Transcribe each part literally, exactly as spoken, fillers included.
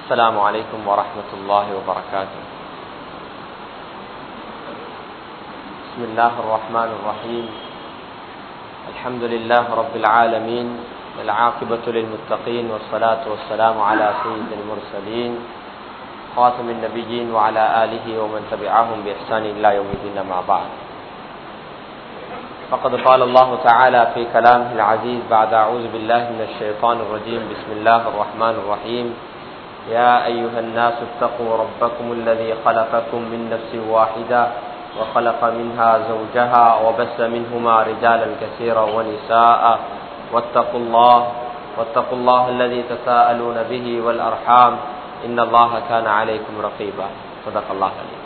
السلام عليكم ورحمة الله وبركاته. بسم الله الرحمن الرحيم. الحمد لله رب العالمين، والعاقبة للمتقين، والصلاة والسلام على سيد المرسلين خاتم النبيين وعلى آله ومن تبعهم بإحسان إلى يوم الدين. مع بعد، فقد قال الله تعالى في كلامه العزيز بعد أعوذ بالله من الشيطان الرجيم. بسم الله الرحمن الرحيم. يا أيها الناس اتقوا ربكم الذي خلقكم من نفس واحدة وخلق منها زوجها وبث منهما رجالا كثيرا ونساء واتقوا الله واتقوا الله الذي تساءلون به والأرحام إن الله كان عليكم رقيبا. صدق الله العظيم.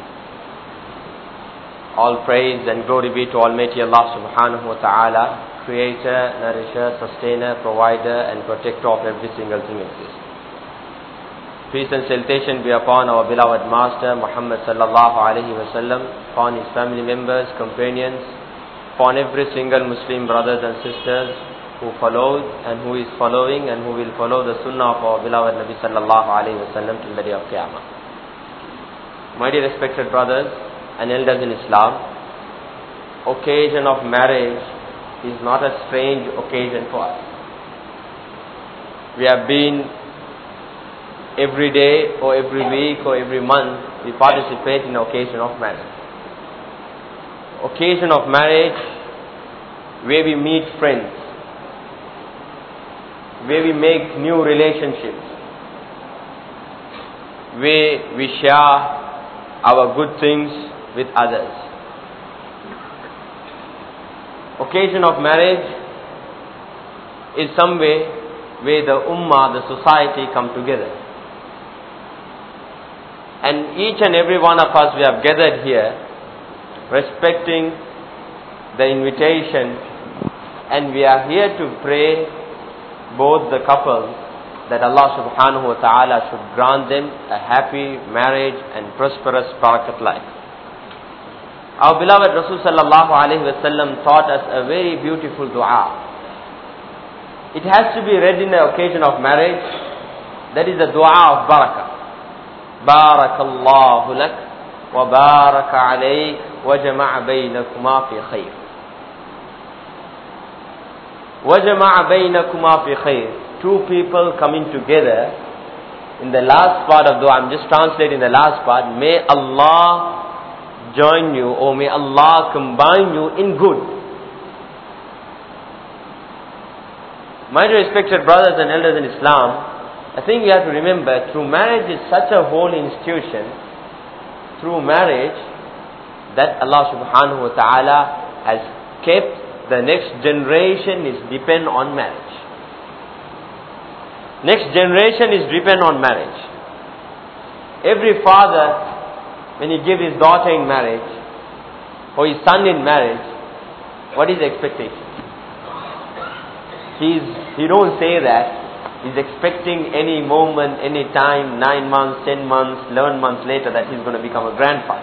All praise and glory be to Almighty Allah subhanahu wa ta'ala, creator, nourisher, sustainer, provider and protector of every single thing exists. Peace and salutation be upon our beloved Master Muhammad sallallahu alaihi wasallam, upon his family members, companions, upon every single Muslim brothers and sisters who followed and who is following and who will follow the sunnah of our beloved Nabi sallallahu alaihi wasallam till the day of Qiyamah. My dear respected brothers and elders in Islam, occasion of marriage is not a strange occasion for us. We have been every day or every week or every month we participate in the occasion of marriage. Occasion of marriage where we meet friends, where we make new relationships, where we share our good things with others. Occasion of marriage is some way where the ummah, the society come together. And each and every one of us, we have gathered here respecting the invitation, and we are here to pray both the couples that Allah subhanahu wa ta'ala should grant them a happy marriage and prosperous barakat life. Our beloved Rasul sallallahu alayhi wa sallam taught us a very beautiful dua. It has to be read in the occasion of marriage. That is the dua of barakah. Barakallahu lak wa baraka alayk wa jama'a baynakuma fi khair. Wa jama'a baynakuma fi khair. Two people coming together. In the last part of dua, I'm just translating the last part. May Allah join you, or may Allah combine you in good. My respected brothers and elders in Islam, I think you have to remember, through marriage is such a holy institution, through marriage, that Allah subhanahu wa ta'ala has kept the next generation is depend on marriage. Next generation is depend on marriage. Every father, when he gives his daughter in marriage, or his son in marriage, what is the expectation? He's, he don't say that. He's expecting any moment, any time, nine months, ten months, eleven months later that he's going to become a grandfather.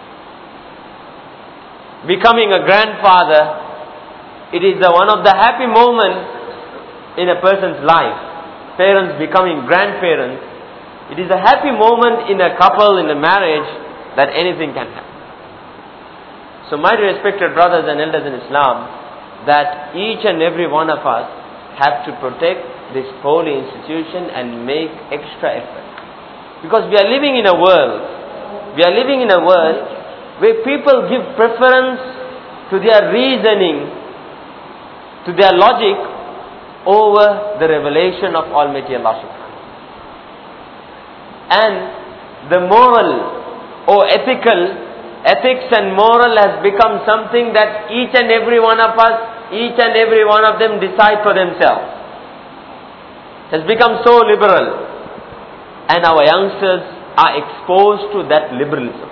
Becoming a grandfather, it is the, one of the happy moments in a person's life. Parents becoming grandparents, it is a happy moment in a couple, in a marriage, that anything can happen. So my respected brothers and elders in Islam, that each and every one of us have to protect this holy institution and make extra effort. Because we are living in a world, we are living in a world where people give preference to their reasoning, to their logic over the revelation of Almighty Allah subhanahu. And the moral or ethical, ethics and moral has become something that each and every one of us, each and every one of them decide for themselves. Has become so liberal, and our youngsters are exposed to that liberalism.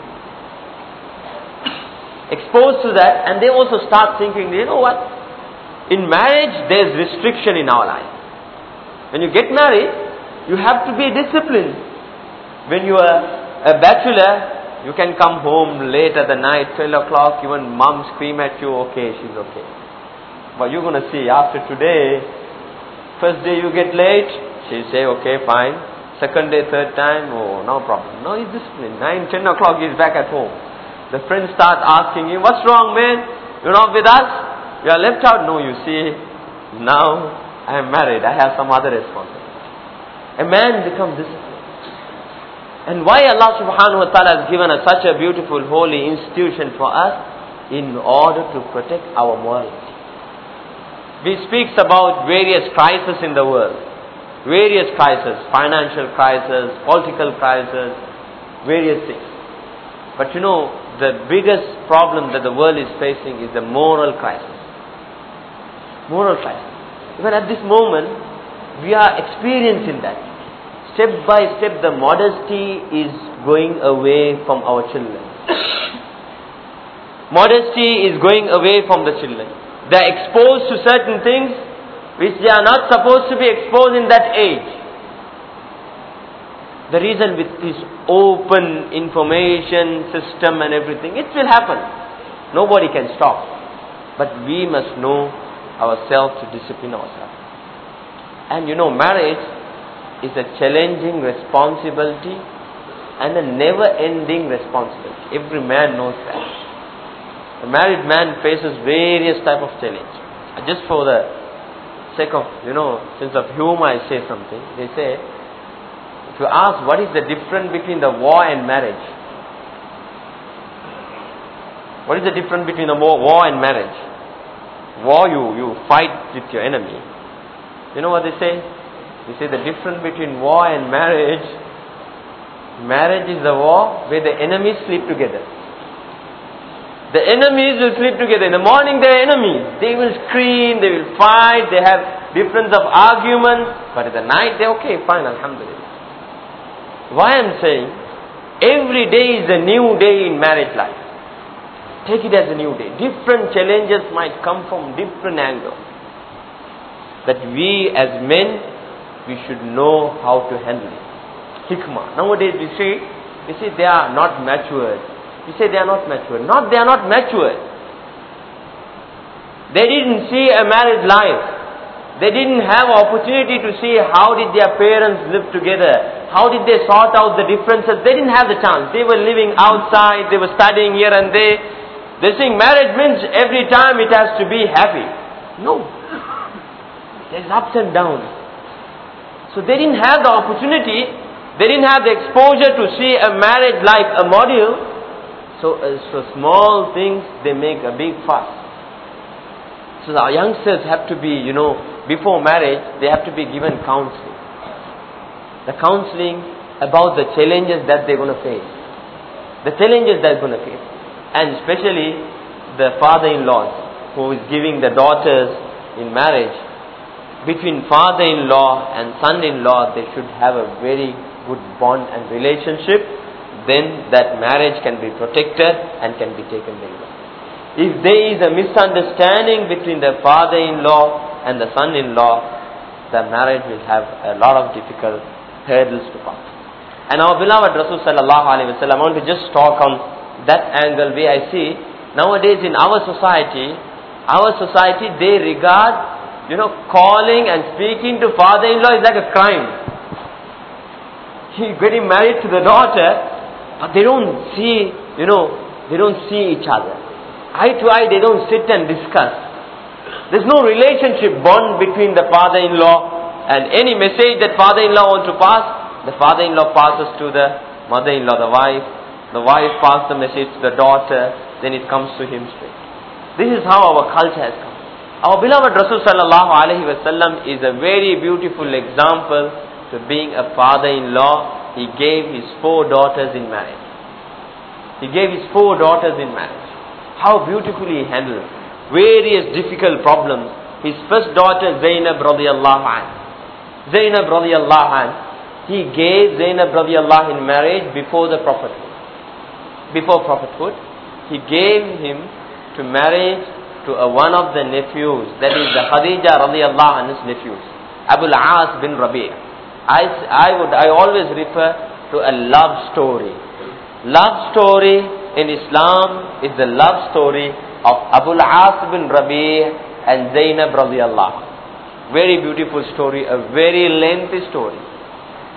Exposed to that, and they also start thinking, you know what? In marriage, there's restriction in our life. When you get married, you have to be disciplined. When you are a bachelor, you can come home late at the night, twelve o'clock, even mom scream at you, okay, she's okay. But you're going to see, after today, first day you get late, she'll say, okay, fine. Second day, third time, oh, no problem. No, he's disciplined. Nine, ten o'clock, he's back at home. The friends start asking him, what's wrong, man? You're not with us? You are left out? No, you see, now I am married. I have some other responsibility. A man becomes disciplined. And why Allah subhanahu wa ta'ala has given us such a beautiful holy institution for us? In order to protect our morality. We speaks about various crises in the world. Various crises, financial crisis, political crisis, various things. But you know, the biggest problem that the world is facing is the moral crisis. Moral crisis. Even at this moment, we are experiencing that. Step by step, the modesty is going away from our children. Modesty is going away from the children. They are exposed to certain things which they are not supposed to be exposed in that age. The reason with this open information system and everything, it will happen. Nobody can stop. But we must know ourselves to discipline ourselves. And you know, marriage is a challenging responsibility and a never-ending responsibility. Every man knows that. A married man faces various type of challenge. Just for the sake of, you know, sense of humor, I say something. They say, if you ask what is the difference between the war and marriage? What is the difference between the war, war and marriage? War, you, you fight with your enemy. You know what they say? They say the difference between war and marriage, marriage is the war where the enemies sleep together. The enemies will sleep together. In the morning they are enemies. They will scream, they will fight, they have difference of argument. But in the night they are okay, fine, alhamdulillah. Why I am saying, every day is a new day in marriage life. Take it as a new day. Different challenges might come from different angles. That we as men, we should know how to handle it. Hikmah. Nowadays we see, you see they are not matured. You say they are not matured. Not they are not matured. They didn't see a married life. They didn't have opportunity to see how did their parents live together. How did they sort out the differences. They didn't have the chance. They were living outside. They were studying here and there. They're saying marriage means every time it has to be happy. No. There's ups and downs. So they didn't have the opportunity. They didn't have the exposure to see a married life, a model. So, uh, so small things, they make a big fuss. So our youngsters have to be, you know, before marriage, they have to be given counseling. The counseling about the challenges that they're going to face. The challenges they're going to face. And especially the father-in-laws who is giving the daughters in marriage. Between father-in-law and son-in-law, they should have a very good bond and relationship. Then that marriage can be protected and can be taken very well. If there is a misunderstanding between the father-in-law and the son-in-law, the marriage will have a lot of difficult hurdles to pass. And our beloved Rasul sallallahu alaihi wasallam, I want to just talk on that angle where I see nowadays in our society, our society they regard, you know, calling and speaking to father-in-law is like a crime. He getting married to the daughter. But they don't see, you know, they don't see each other. Eye to eye, they don't sit and discuss. There's no relationship bond between the father-in-law and any message that father-in-law wants to pass, the father-in-law passes to the mother-in-law, the wife. The wife passes the message to the daughter, then it comes to him straight. This is how our culture has come. Our beloved Rasul sallallahu alaihi wasallam is a very beautiful example to being a father-in-law. He gave his four daughters in marriage. He gave his four daughters in marriage. How beautifully he handled various difficult problems. His first daughter Zainab radiyallahu anha. Zainab radiyallahu anha. He gave Zainab radiyallahu in marriage before the prophethood. Before prophethood, he gave him to marriage to a, one of the nephews. That is the Khadija radiyallahu anha's nephews. Abu al-As bin Rabi'. I, I would, I always refer to a love story. Love story in Islam is the love story of Abu al-As bin Rabi' and Zainab radiyallahu. Very beautiful story, a very lengthy story.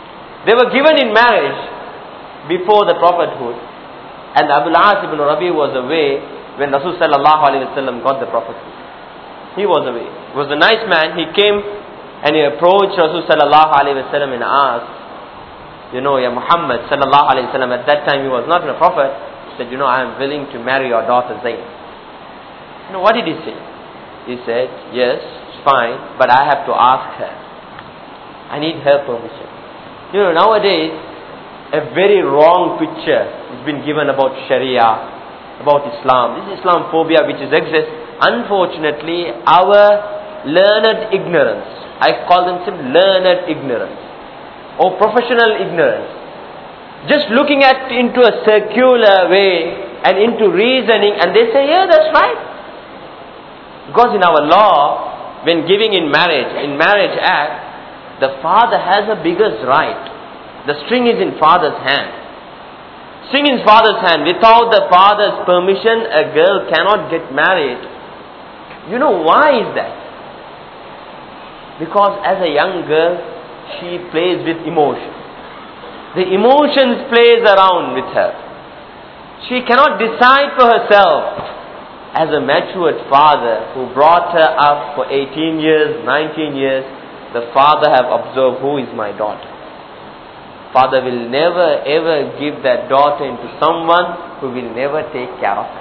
They were given in marriage before the prophethood, and Abu al-As ibn Rabi was away when Rasul sallallahu alaihi wasallam got the prophethood. He was away. He was a nice man. He came and he approached Rasul sallallahu alaihi wasallam and asked, you know, Ya Muhammad sallallahu alaihi wasallam, at that time he was not a prophet, said, you know, I am willing to marry your daughter Zainab. You know, what did he say? He said, yes, it's fine, but I have to ask her. I need her permission. You know, nowadays, a very wrong picture has been given about Sharia, about Islam. This Islamophobia which is exists. Unfortunately, our learned ignorance, I call them some learned ignorance, or professional ignorance, just looking at into a circular way and into reasoning, and they say, yeah, that's right. Because in our law, when giving in marriage, in marriage act, the father has the biggest right. The string is in father's hand. String in father's hand. Without the father's permission, a girl cannot get married. You know why is that? Because as a young girl, she plays with emotions. The emotions plays around with her. She cannot decide for herself. As a matured father who brought her up for eighteen years, nineteen years, the father have observed who is my daughter. Father will never ever give that daughter into someone who will never take care of her.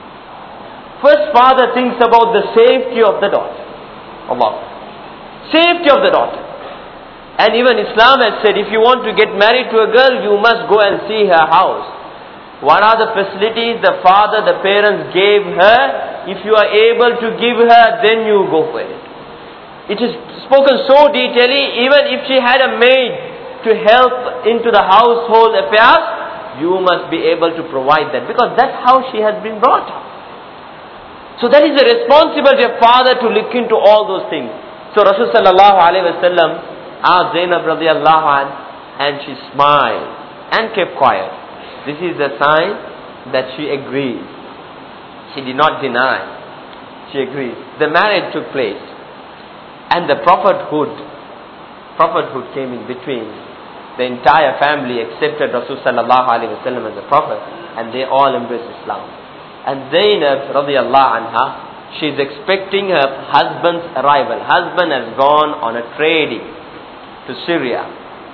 First, father thinks about the safety of the daughter. Allah. Safety of the daughter. And even Islam has said, if you want to get married to a girl, you must go and see her house. What are the facilities the father, the parents gave her? If you are able to give her, then you go for it. It is spoken so detailedly, even if she had a maid to help into the household affairs, you must be able to provide that, because that's how she has been brought up. So that is the responsibility of father to look into all those things. So Rasul sallallahu alaihi wasallam asked Zainab radiallahu anha, and she smiled and kept quiet. This is the sign that she agreed. She did not deny. She agreed. The marriage took place, and the prophethood, prophethood came in between. The entire family accepted Rasul sallallahu alaihi wasallam as a prophet, and they all embraced Islam. And Zainab radiallahu anha, she is expecting her husband's arrival. Husband has gone on a trading to Syria.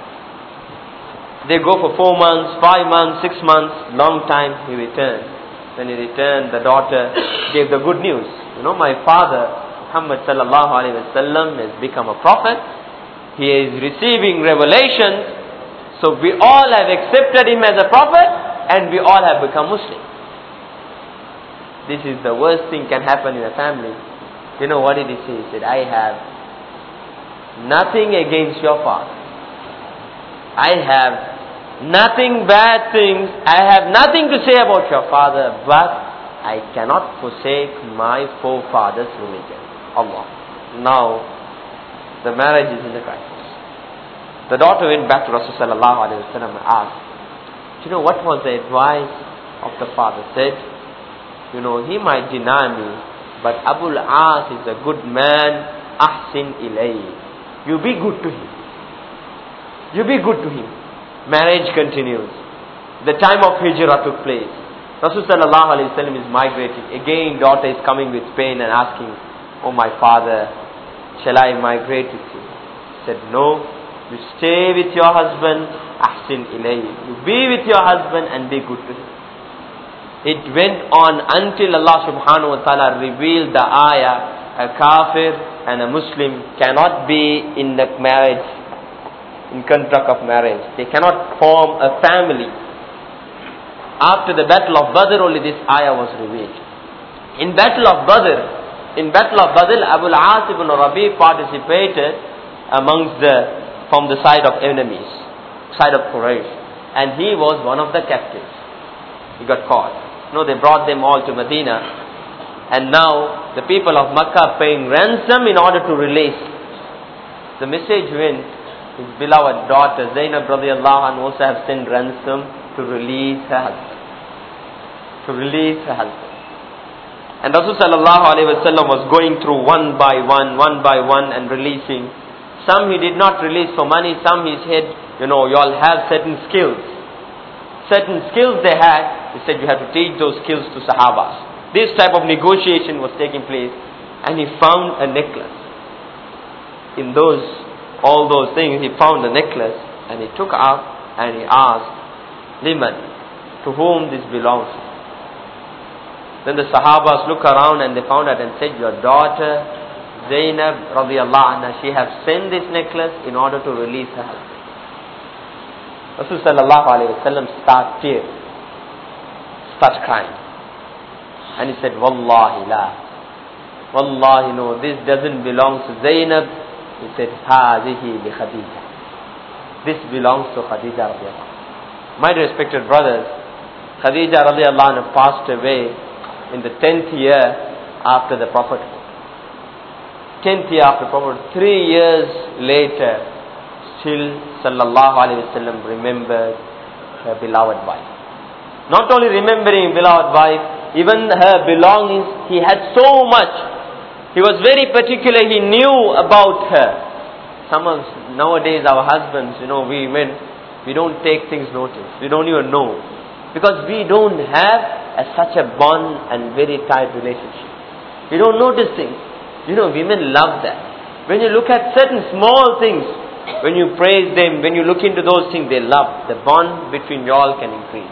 They go for four months, five months, six months, long time. He returned. When he returned, the daughter gave the good news. You know, my father, Muhammad sallallahu alaihi wasallam, has become a prophet. He is receiving revelations. So we all have accepted him as a prophet, and we all have become Muslim. This is the worst thing can happen in a family. You know what did he say? He said, I have nothing against your father. I have nothing bad things. I have nothing to say about your father, but I cannot forsake my forefathers' religion. Allah. Now, the marriage is in the crisis. The daughter went back to Rasulullah sallallahu alaihi wasallam and asked, do you know what was the advice of the father? Said, you know, he might deny me, but Abu al-As is a good man. Ahsin ilayhi. You be good to him. You be good to him. Marriage continues. The time of hijrah took place. Rasul sallallahu alaihi wasallam is migrating. Again, daughter is coming with pain and asking, oh my father, shall I migrate with you? He said, no, you stay with your husband. Ahsin ilayhi. You be with your husband and be good to him. It went on until Allah subhanahu wa ta'ala revealed the ayah, a kafir and a Muslim cannot be in the marriage, in contract of marriage. They cannot form a family. After the battle of Badr, only this ayah was revealed. In battle of Badr, in battle of Badr, Abu al-As ibn Rabi participated amongst the, from the side of enemies, side of Quraysh, and he was one of the captives. He got caught. No, they brought them all to Medina, and now the people of Makkah paying ransom in order to release. The message went, his beloved daughter Zainab radiallahu anha also have sent ransom to release her husband. To release her husband. And Rasul sallallahu alaihi wasallam was going through one by one, one by one and releasing. Some he did not release for money, some he said, you know, you all have certain skills. Certain skills they had, he said you have to teach those skills to Sahabas. This type of negotiation was taking place, and he found a necklace. In those, all those things, he found a necklace, and he took out and he asked, Liman, to whom this belongs? Then the Sahabas look around and they found out and said, your daughter Zainab radiallahu anha, she has sent this necklace in order to release her husband. Rasul sallallahu alayhi wa sallam start tears, start crying. And he said, Wallahi la, Wallahi no, this doesn't belong to Zainab. He said, Hazihi bi Khadija. This belongs to Khadija radiallahu anha. My respected brothers, Khadija radiallahu anha passed away in the tenth year after the Prophet. Tenth year after the Prophet. Three years later, still sallallahu alayhi wa sallam remembered her beloved wife. Not only remembering beloved wife, even her belongings, he had so much. He was very particular, he knew about her. Some of nowadays our husbands, you know, we men, we don't take things notice. We don't even know. Because we don't have a, such a bond and very tight relationship. We don't notice things. You know, women love that. When you look at certain small things, when you praise them, when you look into those things, they love. The bond between you all can increase.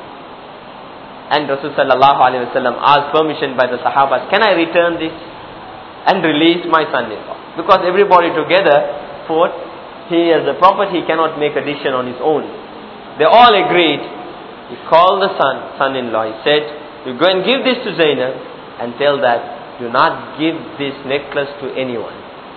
And Rasul sallallahu alayhi wa sallam asked permission by the Sahabas, can I return this and release my son-in-law? Because everybody together thought, he as a prophet, he cannot make a decision on his own. They all agreed. He called the son, son-in-law. He said, you go and give this to Zainab and tell that, do not give this necklace to anyone.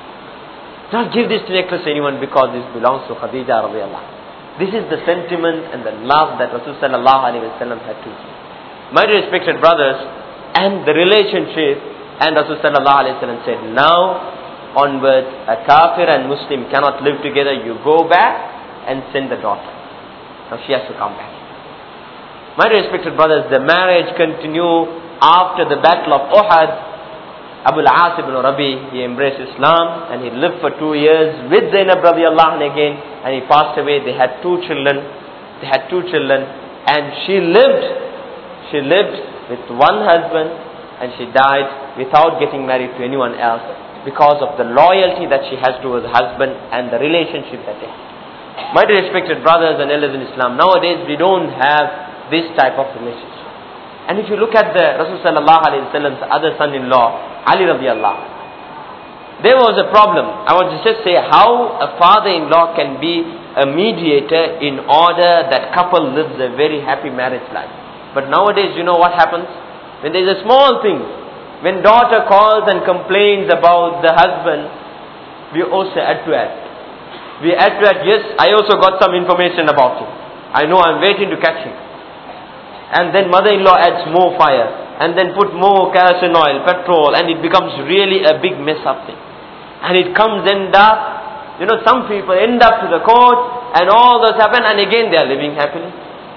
Do not give this necklace to anyone because this belongs to Khadija radiallahu anha. This is the sentiment and the love that Rasul sallallahu alayhi wa sallam had to give. My respected brothers, and the relationship, and Rasul sallallahu alayhi wa sallam said, now onwards, a kafir and Muslim cannot live together. You go back and send the daughter. Now she has to come back. My respected brothers, the marriage continued after the battle of Uhud. Abu al-As ibn Rabi, he embraced Islam and he lived for two years with Zainab radiallahu anha again, and he passed away. They had two children. They had two children, and she lived. She lived with one husband, and she died without getting married to anyone else because of the loyalty that she has towards her husband and the relationship that they have. My respected brothers and elders in Islam, nowadays we don't have this type of relationship. And if you look at the Rasul sallallahu alayhi wa sallam's other son-in-law, Ali radiallahu anhu, there was a problem. I want to just say how a father-in-law can be a mediator in order that couple lives a very happy marriage life. But nowadays, you know what happens? When there is a small thing, when daughter calls and complains about the husband, we also add to it. We add to it, yes, I also got some information about him. I know, I'm waiting to catch him. And then mother-in-law adds more fire, and then put more kerosene oil, petrol, and it becomes really a big mess up thing. And it comes end up, you know, some people end up to the court, and all those happen, and again they are living happily.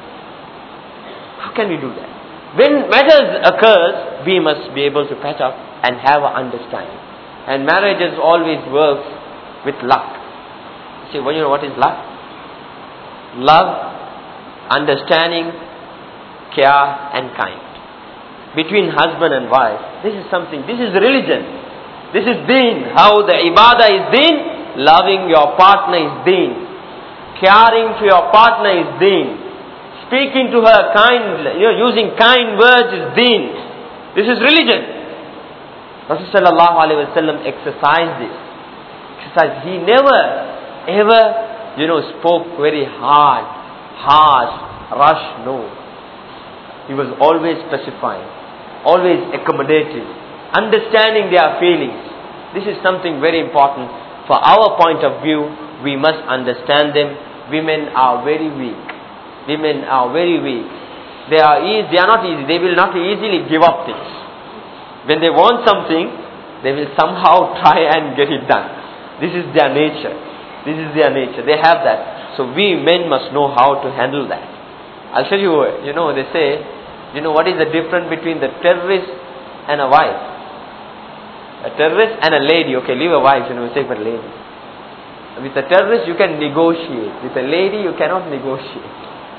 How can we do that? When matters occurs, we must be able to patch up and have an understanding. And marriages always works with luck. See, well, you know what is luck? Love, understanding, care and kind. Between husband and wife, this is something, this is religion. This is deen. How the ibadah is deen, loving your partner is deen. Caring for your partner is deen. Speaking to her kind, you know, using kind words is deen. This is religion. Rasul sallallahu alayhi wa sallam exercised this. Exercised. He never, ever, you know, spoke very hard, harsh, rush, no. He was always specifying, always accommodating, understanding their feelings. This is something very important. For our point of view, we must understand them. Women are very weak. Women are very weak. They are easy, they are not easy. They will not easily give up things. When they want something, they will somehow try and get it done. This is their nature. This is their nature. They have that. So we men must know how to handle that. I'll tell you, you know, they say, you know what is the difference between the terrorist and a wife? A terrorist and a lady. Okay, leave a wife, you know, we say for a lady. With a terrorist you can negotiate. With a lady you cannot negotiate.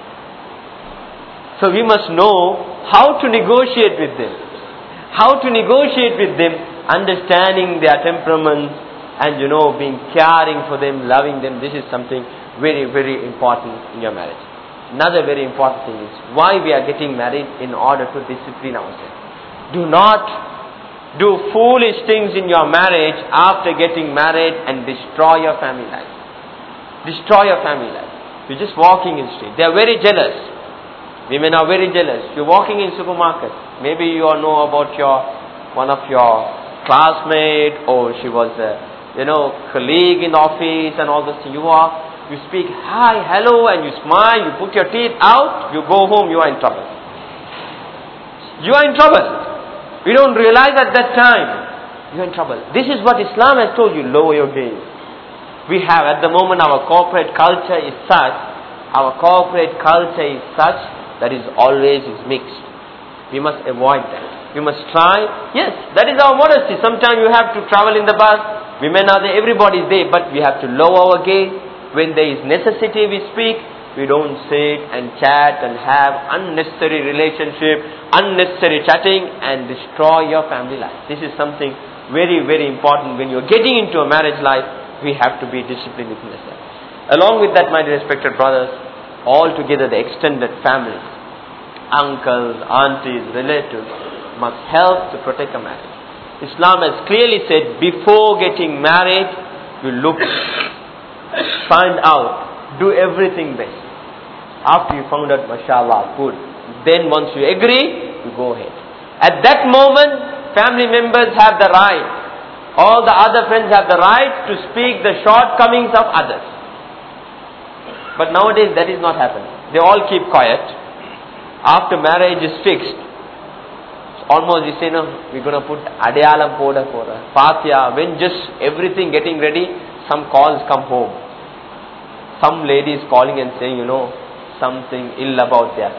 So we must know how to negotiate with them. How to negotiate with them, understanding their temperament and you know, being caring for them, loving them. This is something very, very important in your marriage. Another very important thing is why we are getting married, in order to discipline ourselves. Do not do foolish things in your marriage after getting married and destroy your family life. Destroy your family life. You're just walking in the street. They are very jealous. Women are very jealous. You're walking in supermarket. Maybe you all know about your one of your classmate, or she was a you know colleague in the office and all those things. You walk. You speak hi, hello, and you smile, you put your teeth out, you go home, you are in trouble. You are in trouble. You don't realize at that time, you are in trouble. This is what Islam has told you, lower your gaze. We have, at the moment, our corporate culture is such, our corporate culture is such, that is always is mixed. We must avoid that. We must try, yes, that is our modesty. Sometimes you have to travel in the bus, women are there, everybody is there, but we have to lower our gaze. When there is necessity we speak, we don't sit and chat and have unnecessary relationship, unnecessary chatting and destroy your family life. This is something very, very important. When you're getting into a marriage life, we have to be disciplined within ourselves. Along with that, my respected brothers, all together the extended family, uncles, aunties, relatives, must help to protect a marriage. Islam has clearly said, before getting married, you look, find out, do everything best. After you found out, mashallah, good. Then once you agree, you go ahead. At that moment, family members have the right, all the other friends have the right to speak the shortcomings of others. But nowadays that is not happening. They all keep quiet. After marriage is fixed, almost you say, no, we're going to put Adayalam Poda for a Fatiha. When just everything getting ready, some calls come home. Some lady is calling and saying, you know, something ill about that.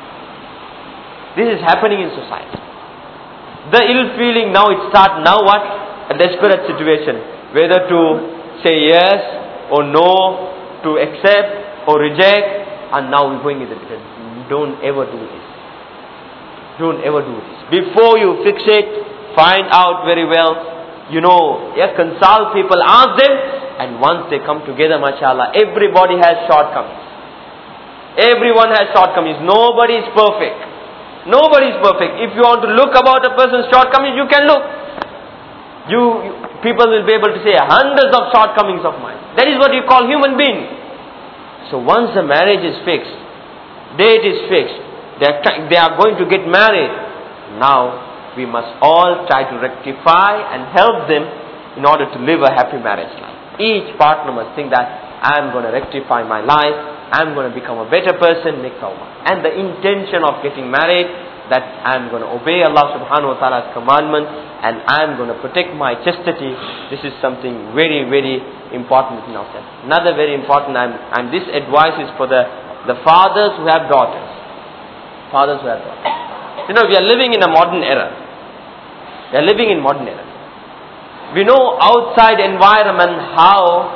This is happening in society. The ill feeling now, it starts now what? A desperate situation. Whether to say yes or no, to accept or reject, and now we're going in the direction. Don't ever do this. Don't ever do this. Before you fix it, find out very well, you know, yeah, consult people, ask them, and once they come together, mashallah, everybody has shortcomings. Everyone has shortcomings. Nobody is perfect. Nobody is perfect. If you want to look about a person's shortcomings, you can look. You, you people will be able to say hundreds of shortcomings of mine. That is what you call human being. So once the marriage is fixed, date is fixed, they are, they are going to get married. Now we must all try to rectify and help them in order to live a happy marriage life. Each partner must think that I am going to rectify my life, I am going to become a better person, make tawbah. And the intention of getting married, that I am going to obey Allah subhanahu wa ta'ala's commandments and I am going to protect my chastity. This is something very, very important in ourselves. Another very important, and, and this advice is for the, the fathers who have daughters. Fathers who have daughters. You know, we are living in a modern era. We are living in modern era. We know outside environment how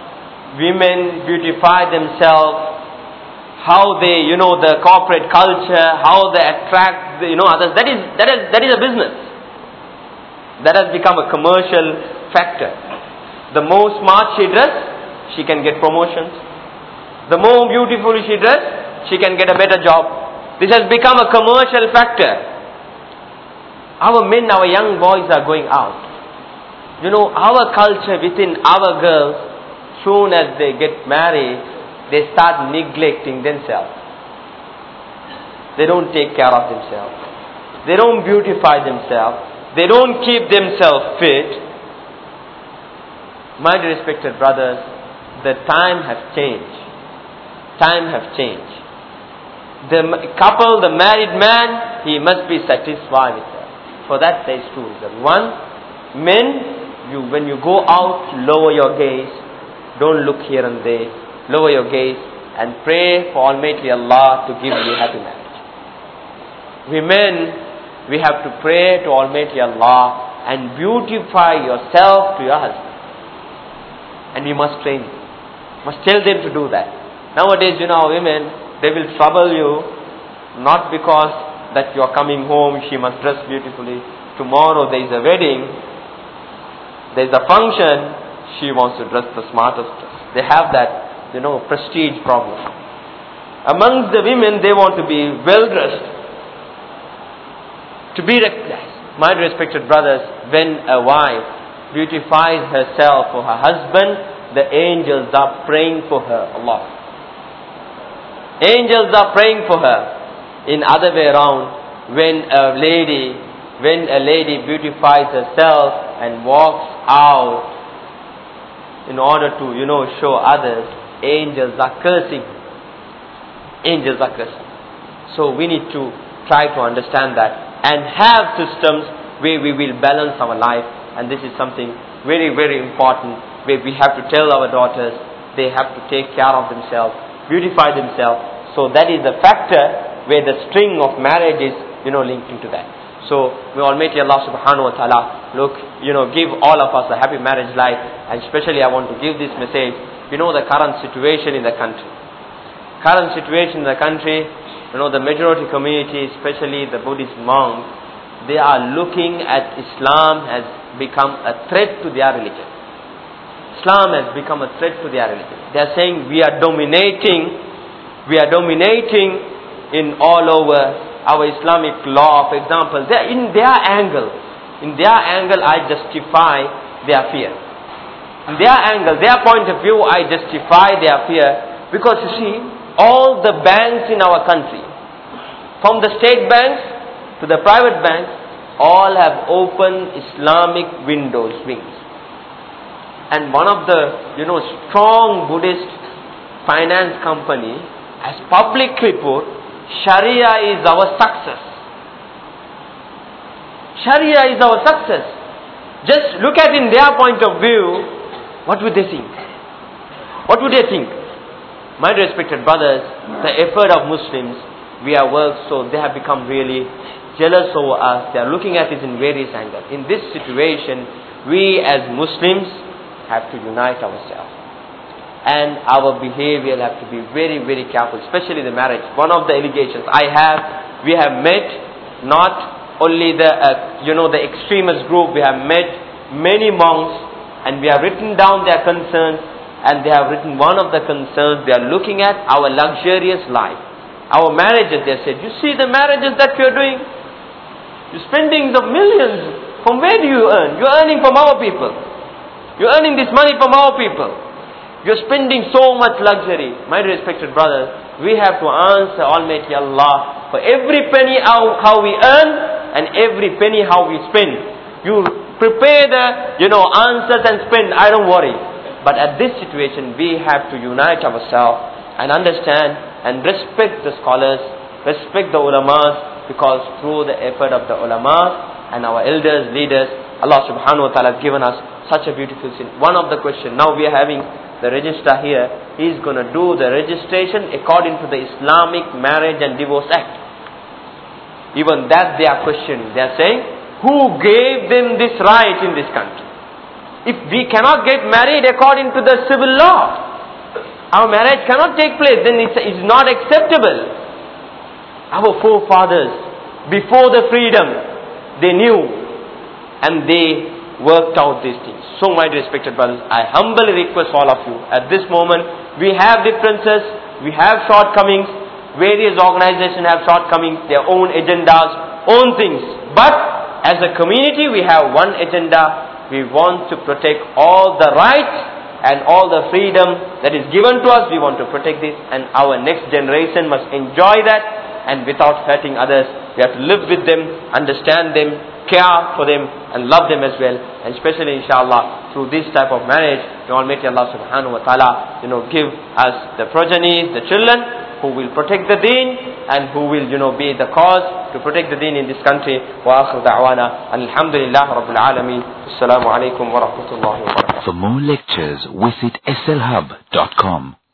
women beautify themselves, how they, you know, the corporate culture, how they attract, you know, others. That is, that is, that is a business. That has become a commercial factor. The more smart she dress, she can get promotions. The more beautiful she dress, she can get a better job. This has become a commercial factor. Our men, our young boys are going out. You know, our culture within our girls, soon as they get married, they start neglecting themselves. They don't take care of themselves. They don't beautify themselves. They don't keep themselves fit. My respected brothers, the time has changed. Time has changed. The couple, the married man, he must be satisfied with that. For that there is two reasons. One, men, you, when you go out, lower your gaze. Don't look here and there. Lower your gaze and pray for Almighty Allah to give you happy marriage. Women, we have to pray to Almighty Allah and beautify yourself to your husband. and we must train them. Must tell them to do that. Nowadays, you know, women, they will trouble you, not because that you are coming home, she must dress beautifully. Tomorrow there is a wedding, there is a function, she wants to dress the smartest dress. They have that, you know, prestige problem. Amongst the women, they want to be well dressed, to be recognized. My respected brothers, when a wife beautifies herself for her husband, the angels are praying for her. Allah. Angels are praying for her. In other way around, when a lady, when a lady beautifies herself and walks out in order to, you know, show others, angels are cursing. Angels are cursing. So we need to try to understand that and have systems where we will balance our life. And this is something very, very important, where we have to tell our daughters they have to take care of themselves, beautify themselves. So that is the factor where the string of marriage is, you know, linked into that. So may Almighty Allah subhanahu wa ta'ala, look, you know, give all of us a happy marriage life. And especially I want to give this message. You know the current situation in the country. Current situation in the country, you know, the majority community, especially the Buddhist monks, they are looking at Islam has become a threat to their religion. Islam has become a threat to their religion. They are saying we are dominating, we are dominating in all over our Islamic law. For example, they are in their angle, in their angle I justify their fear. In their angle, their point of view, I justify their fear. Because you see, all the banks in our country, from the state banks to the private banks, all have open Islamic windows, wings. And one of the, you know, strong Buddhist finance company has publicly put, Sharia is our success. Sharia is our success. Just look at in their point of view, what would they think? What would they think? My respected brothers, the effort of Muslims, we have worked so they have become really jealous over us. They are looking at it in various angles. In this situation, we as Muslims have to unite ourselves. And our behavior have to be very, very careful, especially the marriage. One of the allegations I have, we have met not only the, uh, you know, the extremist group, we have met many monks and we have written down their concerns. And they have written one of the concerns, they are looking at our luxurious life. Our marriages, they said, you see the marriages that you are doing? You're spending the millions. From where do you earn? You're earning from our people. You're earning this money from our people. You're spending so much luxury. My respected brothers, we have to answer Almighty Allah for every penny how, how we earn and every penny how we spend. You prepare the, you know, answers and spend, I don't worry. But at this situation, we have to unite ourselves and understand and respect the scholars, respect the ulamas, because through the effort of the ulamas and our elders, leaders, Allah subhanahu wa ta'ala has given us such a beautiful sin. One of the questions, now we are having the registrar here, he is going to do the registration according to the Islamic Marriage and Divorce Act. Even that they are questioning. They are saying, who gave them this right in this country? If we cannot get married according to the civil law, our marriage cannot take place, then it's, it's not acceptable. Our forefathers, before the freedom, they knew and they worked out these things. So my respected brothers, I humbly request all of you, at this moment, we have differences, we have shortcomings, various organizations have shortcomings, their own agendas, own things. But as a community, we have one agenda. We want to protect all the rights and all the freedom that is given to us. We want to protect this, and our next generation must enjoy that, and without hurting others. We have to live with them, understand them, care for them, and love them as well. And especially, inshallah, through this type of marriage, may Almighty Allah subhanahu wa ta'ala, you know, give us the progeny, the children, who will protect the deen and who will, you know, be the cause to protect the deen in this country. Wa akhir da'wana alhamdulillah rabbil alameen. Assalamu alaikum wa rahmatullahi wa barakatuh. For more lectures, visit S L hub dot com.